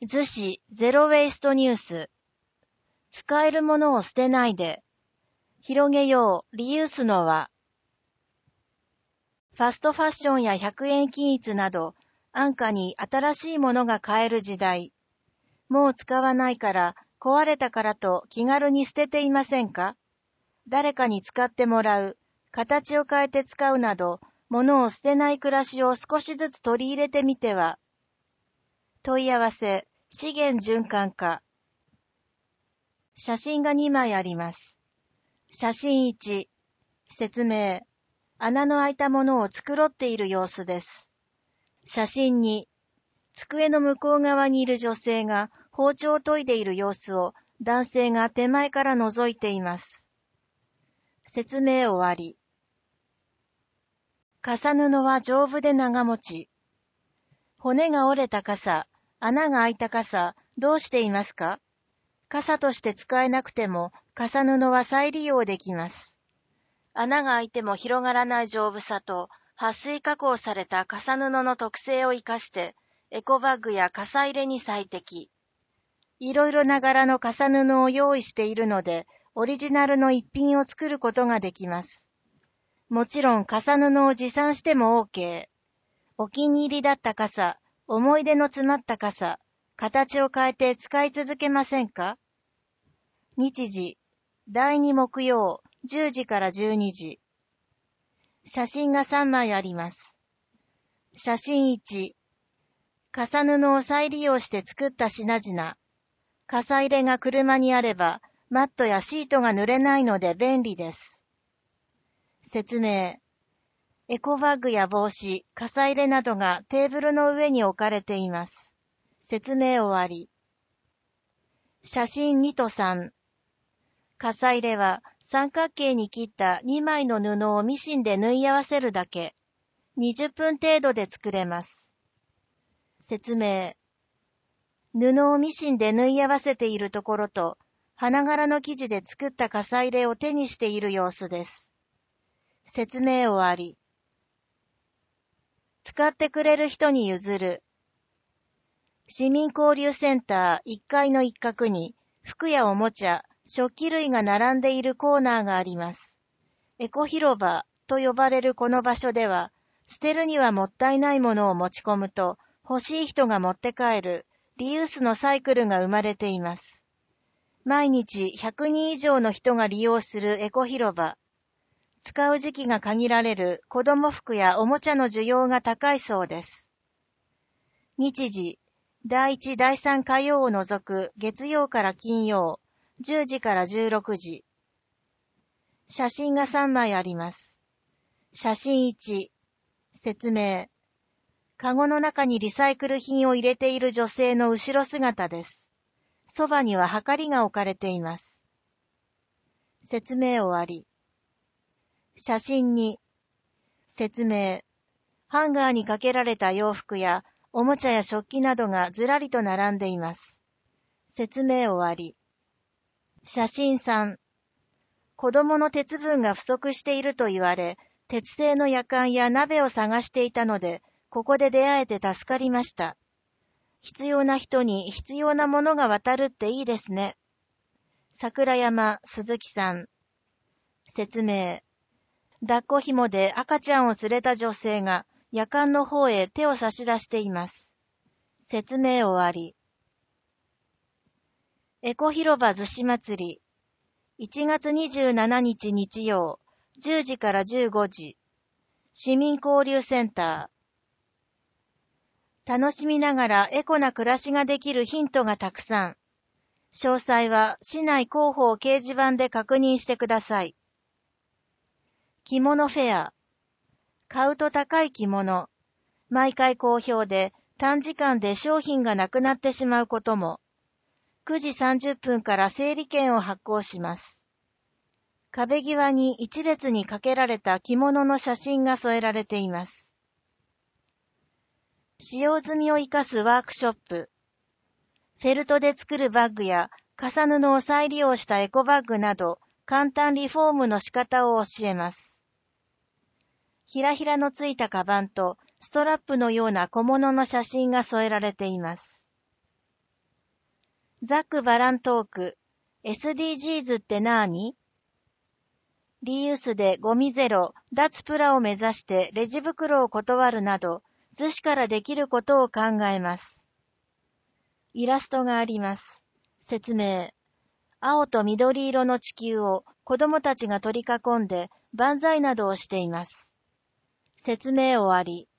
逗子ゼロウェイストニュース。使えるものを捨てないで。広げよう、リユースの輪。ファストファッションや100円均一など、安価に新しいものが買える時代。もう使わないから、壊れたからと気軽に捨てていませんか？誰かに使ってもらう、形を変えて使うなど、物を捨てない暮らしを少しずつ取り入れてみては。問い合わせ、資源循環課。写真が2枚あります。写真1、説明。穴の開いたものを繕っている様子です。写真2、机の向こう側にいる女性が包丁を研いでいる様子を男性が手前から覗いています。説明終わり。傘布は丈夫で長持ち。骨が折れた傘、穴が開いた傘、どうしていますか？傘として使えなくても傘布は再利用できます。穴が開いても広がらない丈夫さと撥水加工された傘布の特性を生かしてエコバッグや傘入れに最適。いろいろな柄の傘布を用意しているのでオリジナルの一品を作ることができます。もちろん傘布を持参しても OK。お気に入りだった傘、思い出の詰まった傘、形を変えて使い続けませんか？日時、第2木曜、10時から12時。写真が3枚あります。写真1、傘布を再利用して作った品々。傘入れが車にあれば、マットやシートが濡れないので便利です。説明。エコバッグや帽子、傘入れなどがテーブルの上に置かれています。説明終わり。写真2と3。傘入れは三角形に切った2枚の布をミシンで縫い合わせるだけ。20分程度で作れます。説明。布をミシンで縫い合わせているところと、花柄の生地で作った傘入れを手にしている様子です。説明終わり。使ってくれる人に譲る。市民交流センター1階の一角に、服やおもちゃ、食器類が並んでいるコーナーがあります。エコ広場と呼ばれるこの場所では、捨てるにはもったいないものを持ち込むと、欲しい人が持って帰る、リユースのサイクルが生まれています。毎日100人以上の人が利用するエコ広場。使う時期が限られる子供服やおもちゃの需要が高いそうです。日時、第1、第3火曜を除く月曜から金曜、10時から16時。写真が3枚あります。写真1、説明。カゴの中にリサイクル品を入れている女性の後ろ姿です。そばにははかりが置かれています。説明終わり。写真2、説明。ハンガーにかけられた洋服やおもちゃや食器などがずらりと並んでいます。説明終わり。写真3、子供の鉄分が不足していると言われ、鉄製のやかんや鍋を探していたので、ここで出会えて助かりました。必要な人に必要なものが渡るっていいですね。桜山鈴木さん。説明。抱っこ紐で赤ちゃんを連れた女性がやかんの方へ手を差し出しています。説明終わり。エコ広場逗子祭り。1月27日日曜、10時から15時。市民交流センター。楽しみながらエコな暮らしができるヒントがたくさん。詳細は市内広報掲示板で確認してください。着物フェア。買うと高い着物。毎回好評で短時間で商品がなくなってしまうことも。9時30分から整理券を発行します。壁際に一列にかけられた着物の写真が添えられています。使用済みを生かすワークショップ。フェルトで作るバッグや傘布を再利用したエコバッグなど簡単リフォームの仕方を教えます。ひらひらのついたカバンとストラップのような小物の写真が添えられています。 ザック・バラントーク、SDGs ってなーに？リユースでゴミゼロ、脱プラを目指してレジ袋を断るなど、図紙からできることを考えます。イラストがあります。説明。青と緑色の地球を子供たちが取り囲んで万歳などをしています。説明終わり。